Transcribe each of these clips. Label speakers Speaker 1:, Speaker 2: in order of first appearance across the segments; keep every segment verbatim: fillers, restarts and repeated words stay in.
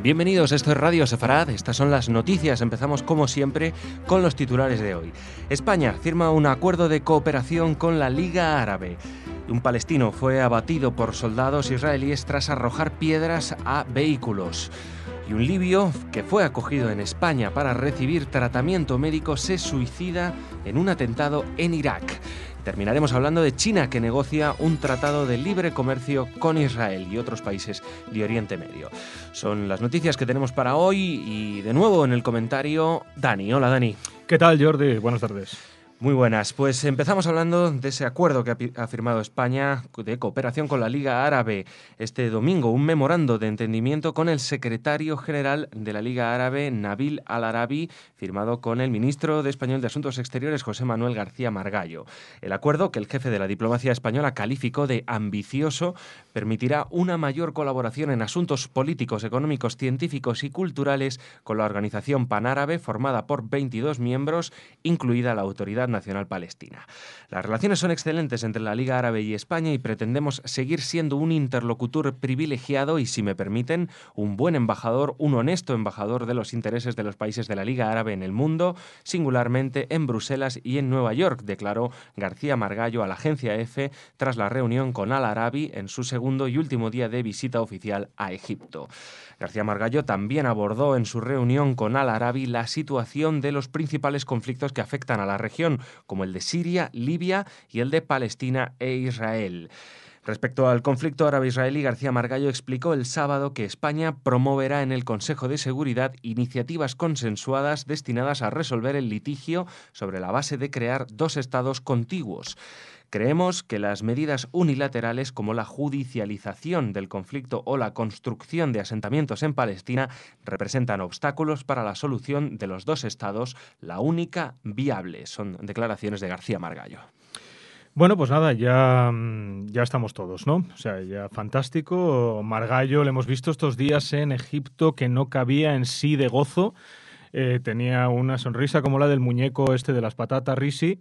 Speaker 1: Bienvenidos, esto es Radio Sefarad, estas son las noticias. Empezamos como siempre con los titulares de hoy. España firma un acuerdo de cooperación con la Liga Árabe. Un palestino fue abatido por soldados israelíes tras arrojar piedras a vehículos. Y un libio que fue acogido en España para recibir tratamiento médico se suicida en un atentado en Irak. Terminaremos hablando de China, que negocia un tratado de libre comercio con Israel y otros países de Oriente Medio. Son las noticias que tenemos para hoy y, de nuevo, en el comentario, Dani. Hola, Dani.
Speaker 2: ¿Qué tal, Jordi? Buenas tardes.
Speaker 1: Muy buenas. Pues empezamos hablando de ese acuerdo que ha firmado España de cooperación con la Liga Árabe. Este domingo, un memorando de entendimiento con el secretario general de la Liga Árabe, Nabil Al-Arabi, firmado con el ministro de Español de Asuntos Exteriores, José Manuel García Margallo. El acuerdo, que el jefe de la diplomacia española calificó de ambicioso, permitirá una mayor colaboración en asuntos políticos, económicos, científicos y culturales con la organización panárabe, formada por veintidós miembros, incluida la Autoridad Nacional Palestina. Las relaciones son excelentes entre la Liga Árabe y España y pretendemos seguir siendo un interlocutor privilegiado y, si me permiten, un buen embajador, un honesto embajador de los intereses de los países de la Liga Árabe en el mundo, singularmente en Bruselas y en Nueva York, declaró García Margallo a la agencia EFE tras la reunión con Al-Arabi en su segundo y último día de visita oficial a Egipto. García Margallo también abordó en su reunión con Al-Arabi la situación de los principales conflictos que afectan a la región, como el de Siria, Libia y el de Palestina e Israel. Respecto al conflicto árabe-israelí, García Margallo explicó el sábado que España promoverá en el Consejo de Seguridad iniciativas consensuadas destinadas a resolver el litigio sobre la base de crear dos estados contiguos. Creemos que las medidas unilaterales como la judicialización del conflicto o la construcción de asentamientos en Palestina representan obstáculos para la solución de los dos estados, la única viable. Son declaraciones de García Margallo.
Speaker 2: Bueno, pues nada, ya, ya estamos todos, ¿no? O sea, ya fantástico. Margallo le hemos visto estos días en Egipto, que no cabía en sí de gozo. Eh, tenía una sonrisa como la del muñeco este de las patatas Risi.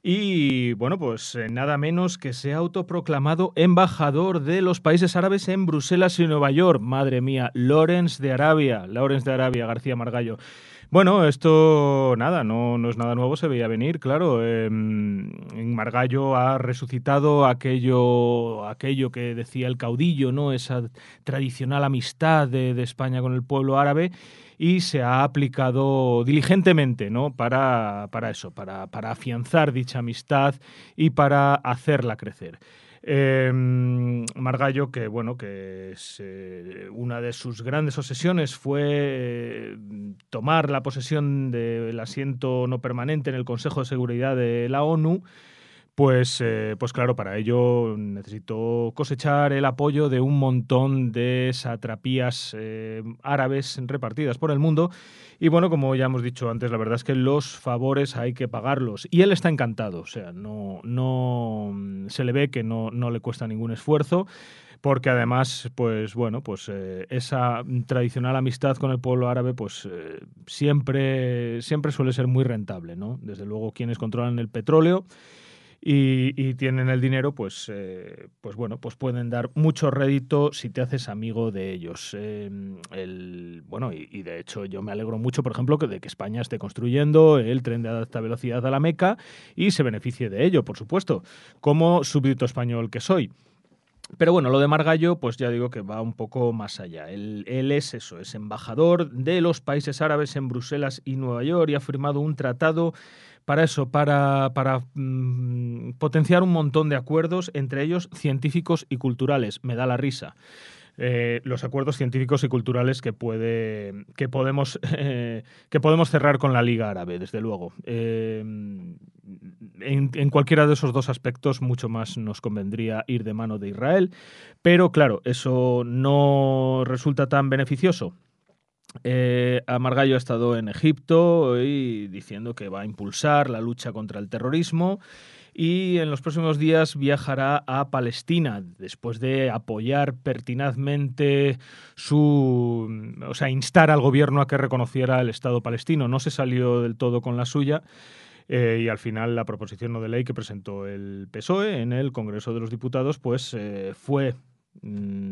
Speaker 2: Y, bueno, pues eh, nada menos que se ha autoproclamado embajador de los países árabes en Bruselas y Nueva York. Madre mía, Lawrence de Arabia, Lawrence de Arabia, García Margallo. Bueno, esto, nada, no, no es nada nuevo, se veía venir, claro. Eh, Margallo ha resucitado aquello, aquello que decía el caudillo, ¿no? Esa tradicional amistad de, de España con el pueblo árabe. Y se ha aplicado diligentemente, ¿no? para, para eso, para, para afianzar dicha amistad y para hacerla crecer. Eh, Margallo, que bueno, que es, eh, una de sus grandes obsesiones fue eh, tomar la posesión del asiento no permanente en el Consejo de Seguridad de la ONU. Pues, eh, pues claro, para ello necesitó cosechar el apoyo de un montón de satrapías eh, árabes repartidas por el mundo. Y bueno, como ya hemos dicho antes, la verdad es que los favores hay que pagarlos. Y él está encantado, o sea, no, no se le ve que no, no le cuesta ningún esfuerzo. Porque además, pues bueno, pues eh, esa tradicional amistad con el pueblo árabe, pues eh, siempre, siempre suele ser muy rentable, ¿no? Desde luego, quienes controlan el petróleo Y, y tienen el dinero, pues, eh, pues bueno, pues pueden dar mucho rédito si te haces amigo de ellos. Eh, el, bueno, y, y de hecho yo me alegro mucho, por ejemplo, que de que España esté construyendo el tren de alta velocidad a la Meca y se beneficie de ello, por supuesto, como súbdito español que soy. Pero bueno, lo de Margallo, pues ya digo que va un poco más allá. Él, él es eso, es embajador de los países árabes en Bruselas y Nueva York y ha firmado un tratado para eso, para, para mmm, potenciar un montón de acuerdos, entre ellos científicos y culturales. Me da la risa. Eh, los acuerdos científicos y culturales que puede que podemos eh, que podemos cerrar con la Liga Árabe, desde luego. Eh, en, en cualquiera de esos dos aspectos, mucho más nos convendría ir de mano de Israel, pero claro, eso no resulta tan beneficioso. Eh, Margallo ha estado en Egipto y diciendo que va a impulsar la lucha contra el terrorismo y en los próximos días viajará a Palestina después de apoyar pertinazmente su, o sea, instar al gobierno a que reconociera el Estado palestino. No se salió del todo con la suya. Eh, y al final la proposición no de ley que presentó el P S O E en el Congreso de los Diputados pues eh, fue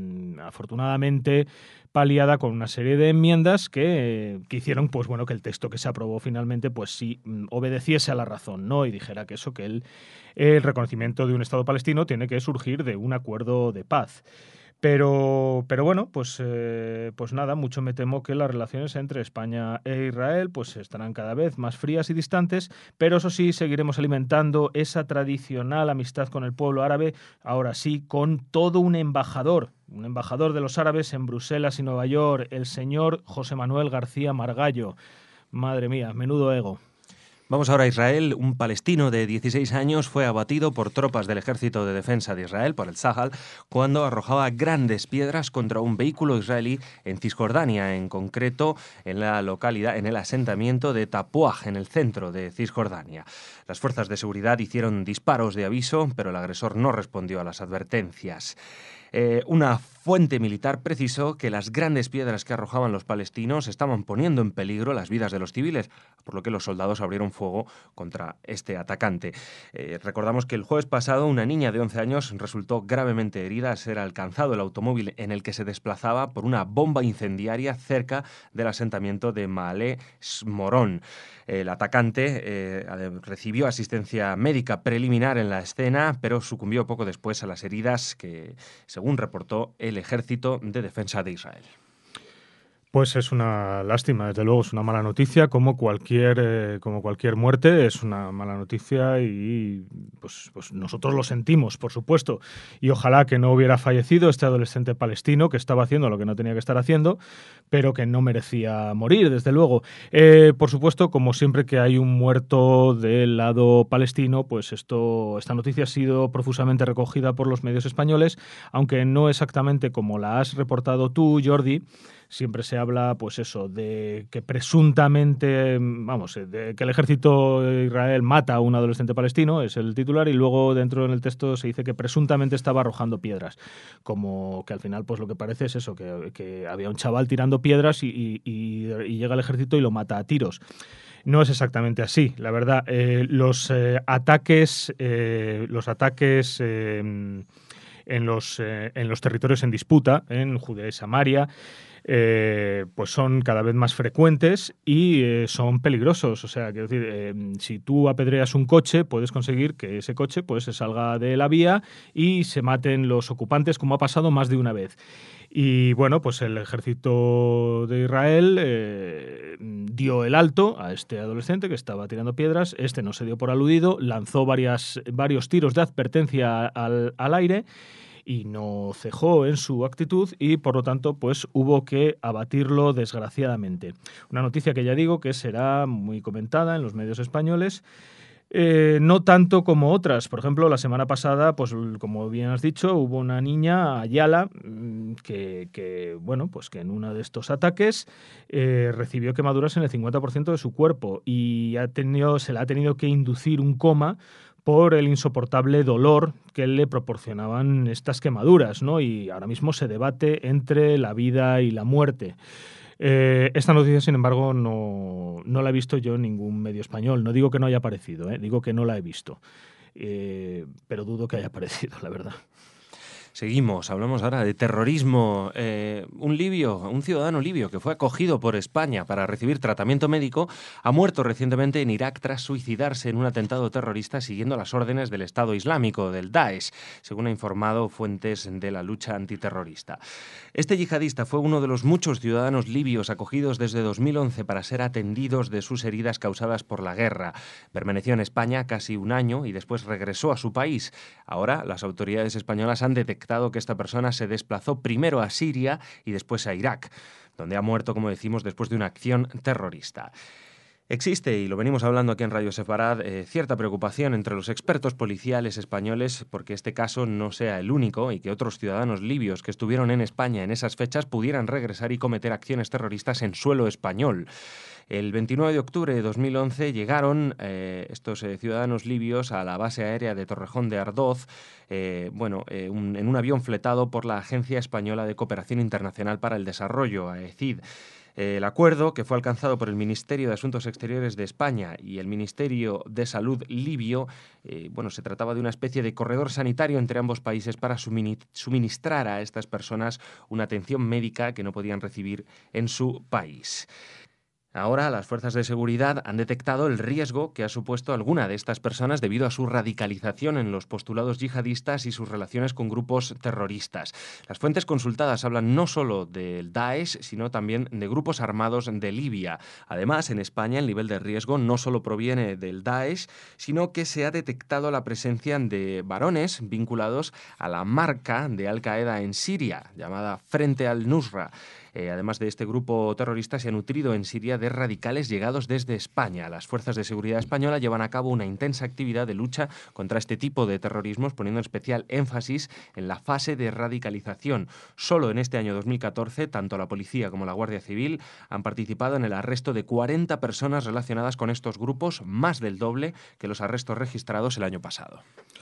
Speaker 2: afortunadamente paliada con una serie de enmiendas que, que hicieron pues bueno que el texto que se aprobó finalmente pues sí obedeciese a la razón, ¿no? Y dijera que eso, que el, el reconocimiento de un Estado palestino tiene que surgir de un acuerdo de paz. Pero, pero bueno, pues, eh, pues nada, mucho me temo que las relaciones entre España e Israel pues estarán cada vez más frías y distantes, pero eso sí, seguiremos alimentando esa tradicional amistad con el pueblo árabe, ahora sí, con todo un embajador, un embajador de los árabes en Bruselas y Nueva York, el señor José Manuel García Margallo. Madre mía, menudo ego.
Speaker 1: Vamos ahora a Israel. Un palestino de dieciséis años fue abatido por tropas del Ejército de Defensa de Israel, por el Tzahal, cuando arrojaba grandes piedras contra un vehículo israelí en Cisjordania, en concreto en la localidad, en el asentamiento de Tapuaj, en el centro de Cisjordania. Las fuerzas de seguridad hicieron disparos de aviso, pero el agresor no respondió a las advertencias. Eh, una fuente militar precisó que las grandes piedras que arrojaban los palestinos estaban poniendo en peligro las vidas de los civiles, por lo que los soldados abrieron fuego contra este atacante. Eh, recordamos que el jueves pasado una niña de once años resultó gravemente herida al ser alcanzado el automóvil en el que se desplazaba por una bomba incendiaria cerca del asentamiento de Maaleh Shmorón. El atacante eh, recibió asistencia médica preliminar en la escena, pero sucumbió poco después a las heridas que, según reportó el Ejército de Defensa de Israel.
Speaker 2: Pues es una lástima, desde luego es una mala noticia, como cualquier, eh, como cualquier muerte es una mala noticia y pues, pues nosotros lo sentimos, por supuesto, y ojalá que no hubiera fallecido este adolescente palestino que estaba haciendo lo que no tenía que estar haciendo, pero que no merecía morir, desde luego. Eh, por supuesto, como siempre que hay un muerto del lado palestino, pues esto, esta noticia ha sido profusamente recogida por los medios españoles, aunque no exactamente como la has reportado tú, Jordi. Siempre se habla, pues eso, de que presuntamente, vamos, de que el ejército de Israel mata a un adolescente palestino, es el titular, y luego dentro en el texto se dice que presuntamente estaba arrojando piedras. Como que al final, pues lo que parece es eso, que, que había un chaval tirando piedras y, y, y, y llega el ejército y lo mata a tiros. No es exactamente así, la verdad. Eh, los eh, ataques, eh, los ataques eh, en los, eh, en los territorios en disputa, en Judea y Samaria, Eh, pues son cada vez más frecuentes y eh, son peligrosos. O sea, quiero decir, eh, si tú apedreas un coche, puedes conseguir que ese coche pues, se salga de la vía y se maten los ocupantes, como ha pasado más de una vez. Y bueno, pues el ejército de Israel eh, dio el alto a este adolescente que estaba tirando piedras. Este no se dio por aludido, lanzó varias, varios tiros de advertencia al, al aire y no cejó en su actitud y, por lo tanto, pues hubo que abatirlo desgraciadamente. Una noticia que ya digo que será muy comentada en los medios españoles, eh, no tanto como otras. Por ejemplo, la semana pasada, pues como bien has dicho, hubo una niña, Ayala, que, que bueno, pues que en uno de estos ataques eh, recibió quemaduras en el cincuenta por ciento de su cuerpo y ha tenido, se le ha tenido que inducir un coma por el insoportable dolor que le proporcionaban estas quemaduras, ¿no? Y ahora mismo se debate entre la vida y la muerte. Eh, esta noticia, sin embargo, no, no la he visto yo en ningún medio español. No digo que no haya aparecido, ¿eh? Digo que no la he visto. Eh, pero dudo que haya aparecido, la verdad.
Speaker 1: Seguimos, hablamos ahora de terrorismo. Eh, un libio, un ciudadano libio que fue acogido por España para recibir tratamiento médico, ha muerto recientemente en Irak tras suicidarse en un atentado terrorista siguiendo las órdenes del Estado Islámico, del Daesh, según ha informado fuentes de la lucha antiterrorista. Este yihadista fue uno de los muchos ciudadanos libios acogidos desde dos mil once para ser atendidos de sus heridas causadas por la guerra. Permaneció en España casi un año y después regresó a su país. Ahora, las autoridades españolas han detectado que esta persona se desplazó primero a Siria y después a Irak, donde ha muerto, como decimos, después de una acción terrorista. Existe, y lo venimos hablando aquí en Radio Sefarad, eh, cierta preocupación entre los expertos policiales españoles porque este caso no sea el único y que otros ciudadanos libios que estuvieron en España en esas fechas pudieran regresar y cometer acciones terroristas en suelo español. El veintinueve de octubre de dos mil once llegaron eh, estos eh, ciudadanos libios a la base aérea de Torrejón de Ardoz, eh, bueno, eh, un, en un avión fletado por la Agencia Española de Cooperación Internacional para el Desarrollo, A E C I D. El acuerdo, que fue alcanzado por el Ministerio de Asuntos Exteriores de España y el Ministerio de Salud libio, eh, bueno, se trataba de una especie de corredor sanitario entre ambos países para suministrar a estas personas una atención médica que no podían recibir en su país. Ahora las fuerzas de seguridad han detectado el riesgo que ha supuesto alguna de estas personas debido a su radicalización en los postulados yihadistas y sus relaciones con grupos terroristas. Las fuentes consultadas hablan no solo del Daesh, sino también de grupos armados de Libia. Además, en España el nivel de riesgo no solo proviene del Daesh, sino que se ha detectado la presencia de varones vinculados a la marca de Al-Qaeda en Siria, llamada Frente al-Nusra. Eh, además de este grupo terrorista, se ha nutrido en Siria de radicales llegados desde España. Las fuerzas de seguridad españolas llevan a cabo una intensa actividad de lucha contra este tipo de terrorismos, poniendo especial énfasis en la fase de radicalización. Solo en este año dos mil catorce, tanto la policía como la Guardia Civil han participado en el arresto de cuarenta personas relacionadas con estos grupos, más del doble que los arrestos registrados el año pasado.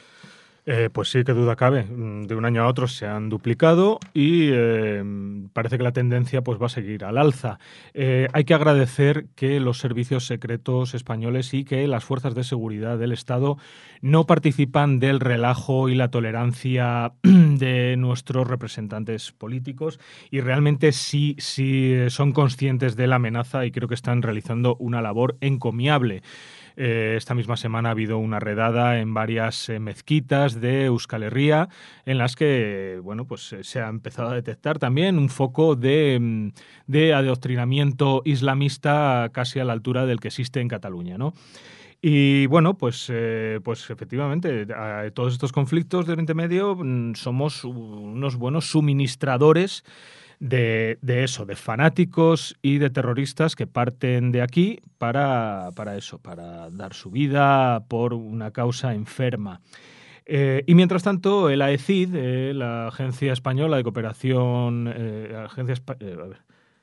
Speaker 2: Eh, pues sí, qué duda cabe. De un año a otro se han duplicado y eh, parece que la tendencia pues, va a seguir al alza. Eh, hay que agradecer que los servicios secretos españoles y que las fuerzas de seguridad del Estado no participan del relajo y la tolerancia de nuestros representantes políticos y realmente sí, sí son conscientes de la amenaza y creo que están realizando una labor encomiable. Eh, esta misma semana ha habido una redada en varias eh, mezquitas de Euskal Herria en las que bueno, pues, eh, se ha empezado a detectar también un foco de, de adoctrinamiento islamista casi a la altura del que existe en Cataluña, ¿no? Y bueno, pues, eh, pues efectivamente, a todos estos conflictos de Oriente Medio somos unos buenos suministradores De, de eso, de fanáticos y de terroristas que parten de aquí para, para eso, para dar su vida por una causa enferma. Eh, y mientras tanto, el A E C I D, eh, la Agencia Española de Cooperación, eh, Agencia Espa- eh, a ver.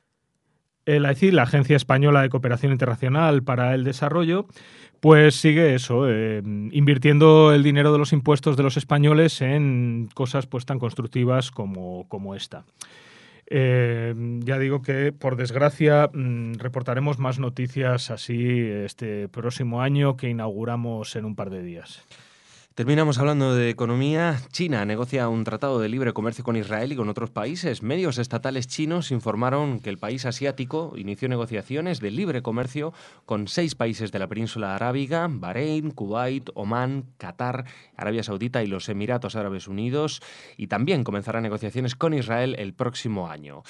Speaker 2: El A E C I D, la Agencia Española de Cooperación Internacional para el Desarrollo, pues sigue eso, eh, invirtiendo el dinero de los impuestos de los españoles en cosas pues tan constructivas como, como esta. Eh, ya digo que, por desgracia, mmm, reportaremos más noticias así este próximo año que inauguramos en un par de días.
Speaker 1: Terminamos hablando de economía. China negocia un tratado de libre comercio con Israel y con otros países. Medios estatales chinos informaron que el país asiático inició negociaciones de libre comercio con seis países de la península arábiga: Bahrein, Kuwait, Omán, Qatar, Arabia Saudita y los Emiratos Árabes Unidos, y también comenzará negociaciones con Israel el próximo año.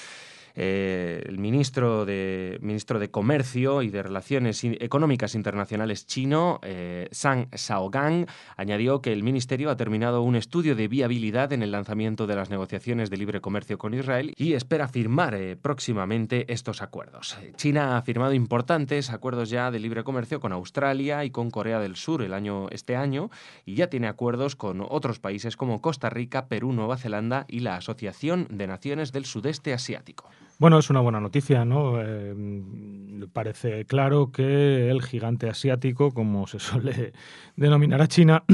Speaker 1: Eh, el ministro de, ministro de Comercio y de Relaciones Económicas Internacionales chino, eh, Zhang Shaogang, añadió que el ministerio ha terminado un estudio de viabilidad en el lanzamiento de las negociaciones de libre comercio con Israel y espera firmar eh, próximamente estos acuerdos. China ha firmado importantes acuerdos ya de libre comercio con Australia y con Corea del Sur el año, este año, y ya tiene acuerdos con otros países como Costa Rica, Perú, Nueva Zelanda y la Asociación de Naciones del Sudeste Asiático.
Speaker 2: Bueno, es una buena noticia, ¿no? Eh, parece claro que el gigante asiático, como se suele denominar a China,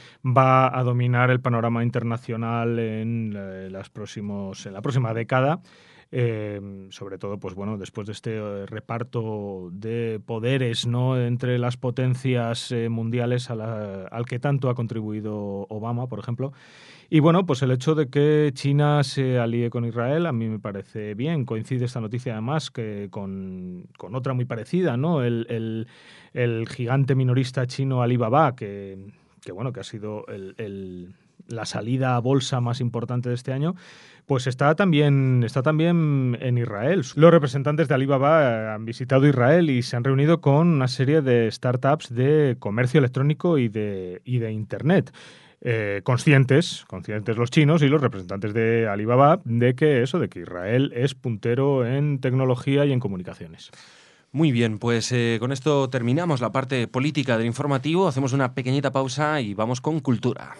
Speaker 2: va a dominar el panorama internacional en, eh, las próximos, en la próxima década. Eh, sobre todo, pues bueno, después de este eh, reparto de poderes, ¿no?, entre las potencias eh, mundiales a la, al que tanto ha contribuido Obama, por ejemplo. Y bueno, pues el hecho de que China se alíe con Israel a mí me parece bien. Coincide esta noticia además que con, con otra muy parecida, ¿no? El, el, el gigante minorista chino Alibaba, que, que bueno, que ha sido el, el, la salida a bolsa más importante de este año, pues está también, está también en Israel. Los representantes de Alibaba han visitado Israel y se han reunido con una serie de startups de comercio electrónico y de, y de Internet. Eh, conscientes, conscientes los chinos y los representantes de Alibaba de que eso, de que Israel es puntero en tecnología y en comunicaciones.
Speaker 1: Muy bien, pues eh, con esto terminamos la parte política del informativo, hacemos una pequeñita pausa y vamos con cultura.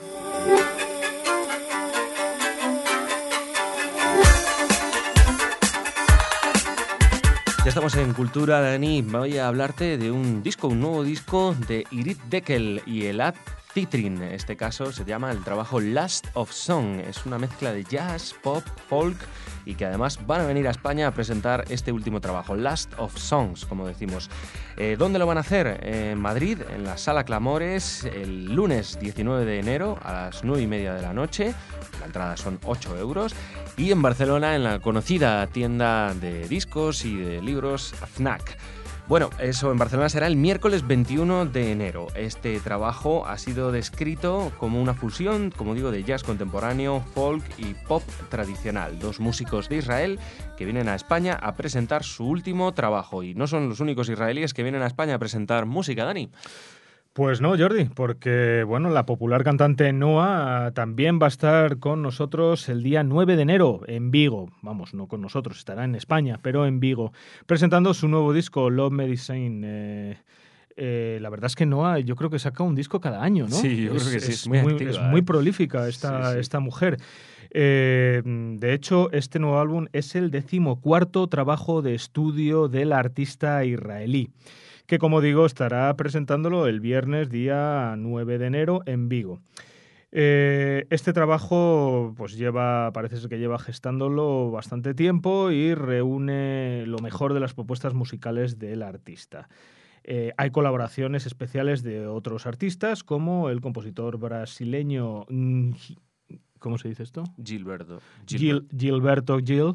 Speaker 1: Ya estamos en Cultura, Dani. Voy a hablarte de un disco, un nuevo disco de Irit Dekel y Elad Citrin. En este caso se llama el trabajo Last of Song. Es una mezcla de jazz, pop, folk y que además van a venir a España a presentar este último trabajo, Last of Songs, como decimos. Eh, ¿Dónde lo van a hacer? En Madrid, en la Sala Clamores, el lunes diecinueve de enero a las nueve y media de la noche. La entrada son ocho euros. Y en Barcelona, en la conocida tienda de discos y de libros Fnac. Bueno, eso en Barcelona será el miércoles veintiuno de enero. Este trabajo ha sido descrito como una fusión, como digo, de jazz contemporáneo, folk y pop tradicional. Dos músicos de Israel que vienen a España a presentar su último trabajo. Y no son los únicos israelíes que vienen a España a presentar música, Dani.
Speaker 2: Pues no, Jordi, porque bueno, la popular cantante Noa también va a estar con nosotros el día nueve de enero en Vigo. Vamos, no con nosotros, estará en España, pero en Vigo, presentando su nuevo disco, Love Medicine. Eh, eh, la verdad es que Noa, yo creo que saca un disco cada año, ¿no?
Speaker 1: Sí, yo
Speaker 2: es,
Speaker 1: creo que sí,
Speaker 2: es,
Speaker 1: es muy
Speaker 2: muy,
Speaker 1: activa,
Speaker 2: es
Speaker 1: ¿eh?
Speaker 2: muy prolífica esta,
Speaker 1: sí, sí.
Speaker 2: esta mujer. Eh, de hecho, este nuevo álbum es el decimocuarto trabajo de estudio de la artista israelí, que, como digo, estará presentándolo el viernes día nueve de enero en Vigo. Eh, este trabajo pues lleva, parece ser que lleva gestándolo bastante tiempo y reúne lo mejor de las propuestas musicales del artista. Eh, hay colaboraciones especiales de otros artistas, como el compositor brasileño, ¿cómo se dice esto?
Speaker 1: Gilberto.
Speaker 2: Gil, Gilberto Gil.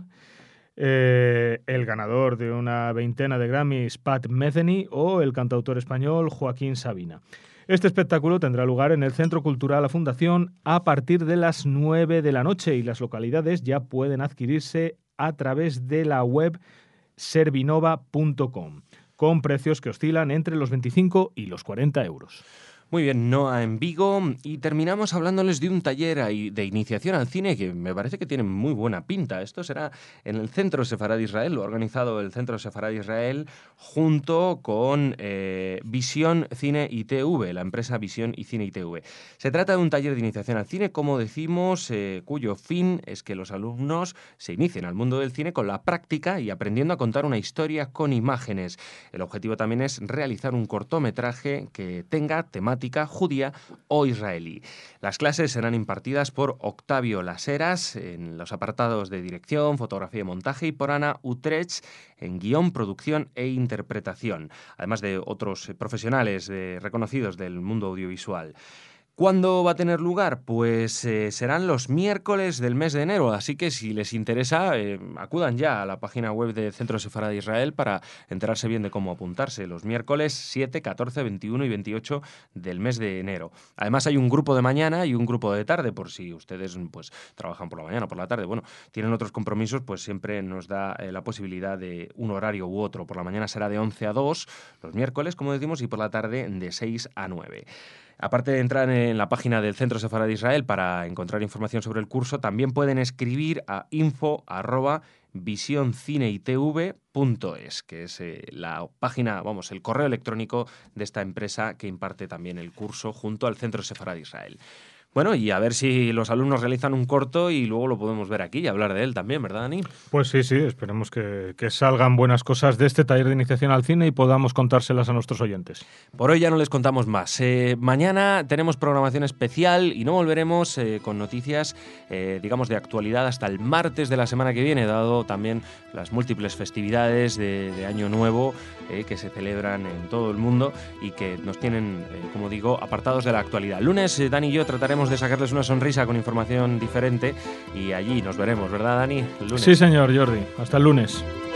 Speaker 2: Eh, el ganador de una veintena de Grammys, Pat Metheny, o el cantautor español Joaquín Sabina. Este espectáculo tendrá lugar en el Centro Cultural La Fundación a partir de las nueve de la noche y las localidades ya pueden adquirirse a través de la web servinova punto com, con precios que oscilan entre los veinticinco y los cuarenta euros.
Speaker 1: Muy bien, Noa en Vigo, y terminamos hablándoles de un taller de iniciación al cine que me parece que tiene muy buena pinta. Esto será en el Centro Sefarad Israel, lo ha organizado el Centro Sefarad Israel junto con eh, Visión Cine I T V, la empresa Visión y Cine I T V. Se trata de un taller de iniciación al cine, como decimos, eh, cuyo fin es que los alumnos se inicien al mundo del cine con la práctica y aprendiendo a contar una historia con imágenes. El objetivo también es realizar un cortometraje que tenga temática judía o israelí. Las clases serán impartidas por Octavio Laseras en los apartados de dirección, fotografía y montaje y por Ana Utrecht en guión, producción e interpretación, además de otros profesionales eh, reconocidos del mundo audiovisual. ¿Cuándo va a tener lugar? Pues eh, serán los miércoles del mes de enero, así que si les interesa, eh, acudan ya a la página web del Centro Sefarad de Israel para enterarse bien de cómo apuntarse. Los miércoles siete, catorce, veintiuno y veintiocho del mes de enero. Además hay un grupo de mañana y un grupo de tarde, por si ustedes pues trabajan por la mañana o por la tarde. Bueno, tienen otros compromisos, pues siempre nos da eh, la posibilidad de un horario u otro. Por la mañana será de once a dos, los miércoles, como decimos, y por la tarde de seis a nueve. Aparte de entrar en la página del Centro Sefarad de Israel para encontrar información sobre el curso, también pueden escribir a info arroba visioncineitv punto es, que es eh, la página, vamos, el correo electrónico de esta empresa que imparte también el curso junto al Centro Sefarad de Israel. Bueno, y a ver si los alumnos realizan un corto y luego lo podemos ver aquí y hablar de él también, ¿verdad, Dani?
Speaker 2: Pues sí, sí, esperemos que, que salgan buenas cosas de este taller de iniciación al cine y podamos contárselas a nuestros oyentes.
Speaker 1: Por hoy ya no les contamos más. Eh, mañana tenemos programación especial y no volveremos eh, con noticias, eh, digamos, de actualidad hasta el martes de la semana que viene, dado también las múltiples festividades de, de Año Nuevo eh, que se celebran en todo el mundo y que nos tienen, eh, como digo, apartados de la actualidad. Lunes, eh, Dani y yo trataremos de sacarles una sonrisa con información diferente y allí nos veremos, ¿verdad, Dani? El lunes.
Speaker 2: Sí, señor Jordi. Hasta el lunes.